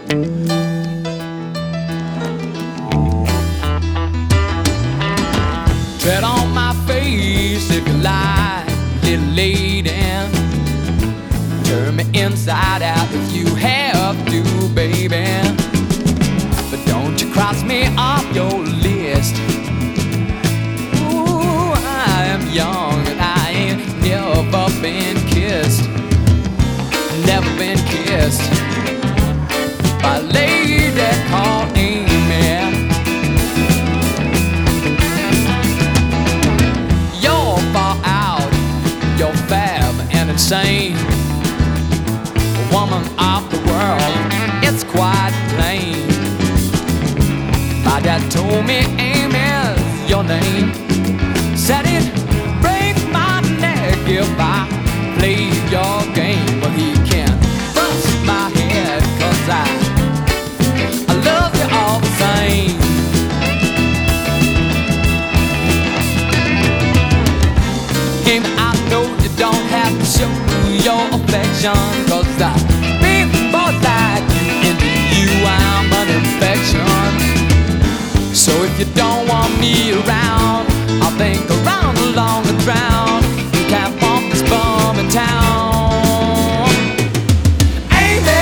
Tread on my face if you like, little lady. Turn me inside out if you have to, baby. But don't you cross me off your list. Ooh, I am young and I ain't never been kissed. Never been kissed by a lady called Amy. You're far out, you're fab and insane. A woman of the world, it's quite plain. My dad told me Amy's your name. Said it'd break my neck if I played your game. But he can't bust my head, 'cause I love you all the same. Amy, I know you don't have to show your affection, 'cause the big boys like you, into you I'm an infection. So if you don't want me around, I'll think around along the ground. You can't bump this bum in town. Amy!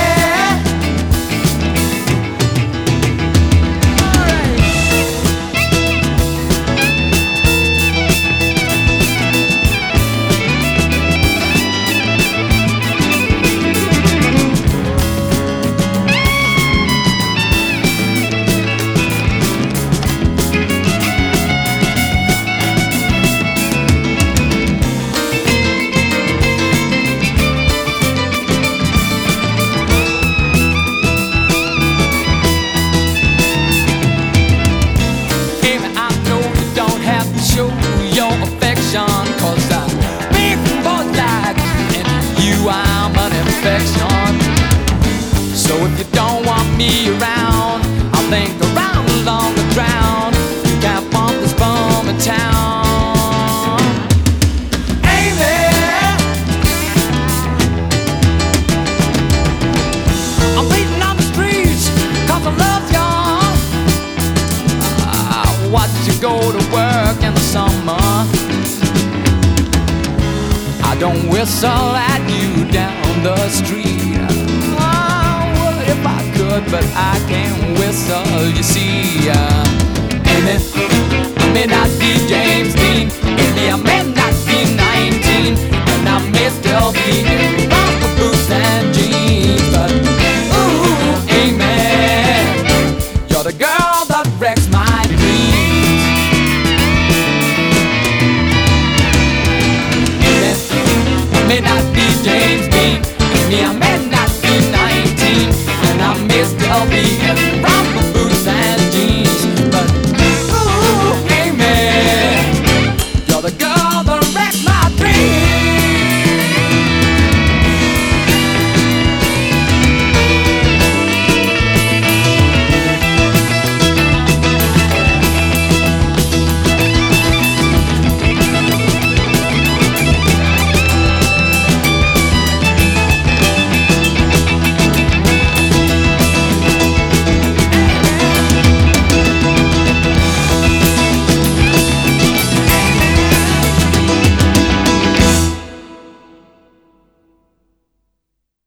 Show your affection, 'cause the big boys like you, and you I'm an infection. So if you don't want me around, I'll think around along the ground. You can't bump this bum in town. Amy! I'm beating on the streets 'cause I love you. Watch you go to work in the summer. I don't whistle at you down the street. I would if I could, but I can't whistle, you see. Amy, I may not be James Dean. Amy, I may not be 19, and I may still be